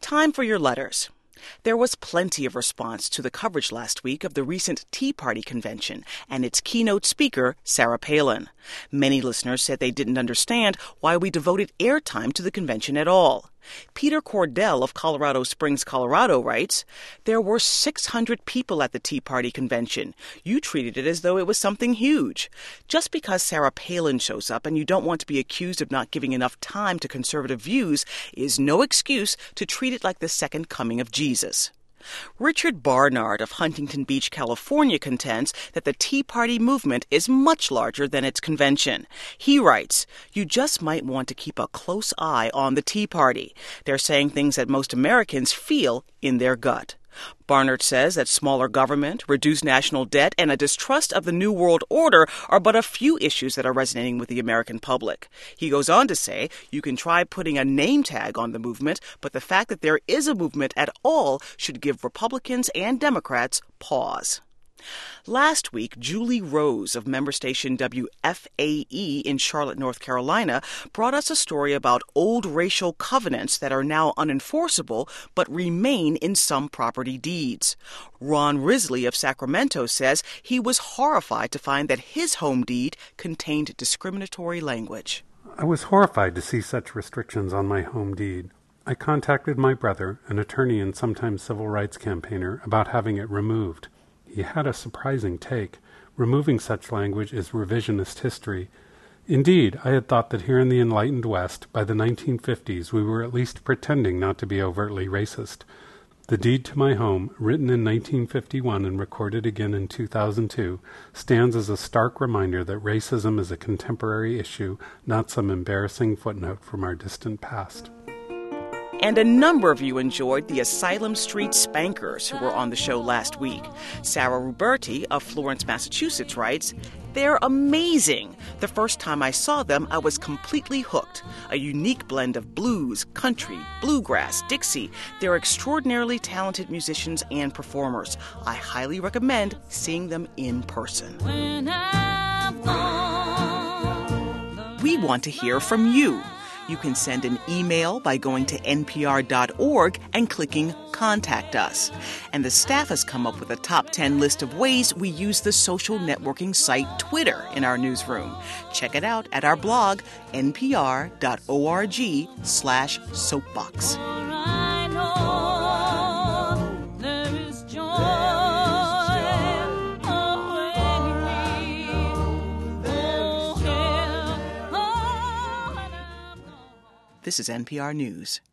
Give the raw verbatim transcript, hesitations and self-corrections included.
Time for your letters. There was plenty of response to the coverage last week of the recent Tea Party convention and its keynote speaker, Sarah Palin. Many listeners said they didn't understand why we devoted airtime to the convention at all. Peter Cordell of Colorado Springs, Colorado writes, "There were six hundred people at the Tea Party convention. You treated it as though it was something huge. Just because Sarah Palin shows up and you don't want to be accused of not giving enough time to conservative views is no excuse to treat it like the second coming of Jesus." Richard Barnard of Huntington Beach, California, contends that the Tea Party movement is much larger than its convention. He writes, "You just might want to keep a close eye on the Tea Party. They're saying things that most Americans feel in their gut." Barnard says that smaller government, reduced national debt, and a distrust of the New World Order are but a few issues that are resonating with the American public. He goes on to say, you can try putting a name tag on the movement, but the fact that there is a movement at all should give Republicans and Democrats pause. Last week, Julie Rose of member station W F A E in Charlotte, North Carolina, brought us a story about old racial covenants that are now unenforceable but remain in some property deeds. Ron Risley of Sacramento says he was horrified to find that his home deed contained discriminatory language. I was horrified to see such restrictions on my home deed. I contacted my brother, an attorney and sometimes civil rights campaigner, about having it removed. He had a surprising take. Removing such language is revisionist history. Indeed, I had thought that here in the enlightened West, by the nineteen fifties, we were at least pretending not to be overtly racist. The deed to my home, written in nineteen fifty-one and recorded again in two thousand two, stands as a stark reminder that racism is a contemporary issue, not some embarrassing footnote from our distant past. And a number of you enjoyed the Asylum Street Spankers, who were on the show last week. Sarah Ruberti of Florence, Massachusetts writes, "They're amazing. The first time I saw them, I was completely hooked. A unique blend of blues, country, bluegrass, Dixie. They're extraordinarily talented musicians and performers. I highly recommend seeing them in person." We want to hear from you. You can send an email by going to N P R dot org and clicking Contact Us. And the staff has come up with a top ten list of ways we use the social networking site Twitter in our newsroom. Check it out at our blog, N P R dot org slash soapbox. This is N P R News.